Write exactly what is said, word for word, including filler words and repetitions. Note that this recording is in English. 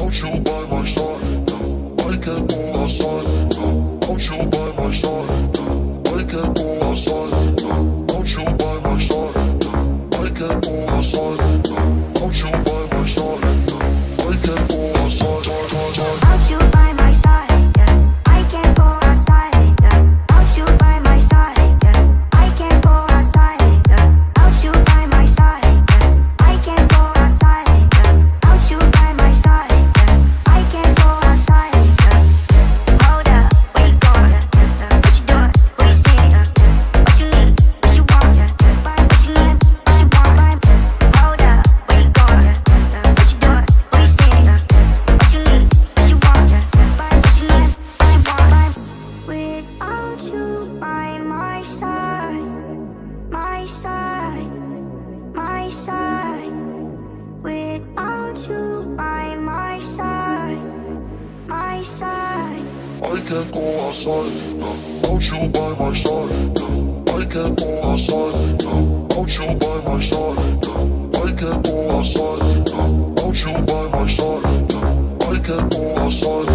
Won't you by my side? I can't go outside. Won't you by my side? I can't go outside. Won't you by my side? I can't go outside. Won't you by my side? I can't go outside. Won't you by my side? I can't go outside. Won't you by my side? I can't go outside. Won't you by my side? I can't go outside. Won't you by my side? I can't go outside. Hold up, where you going? What you doing? What you saying? What you need? What you want? What you need? What you want? Hold up, where you going? What you doing? What you saying? What you need? What you want? What you need? What you want? Without you by my side, my side, my side. Without you by my side, my side. I can't go outside. Won't you by my side? I can't go outside. Won't you by my side? I can't go outside. Won't you by my side? I can't go outside.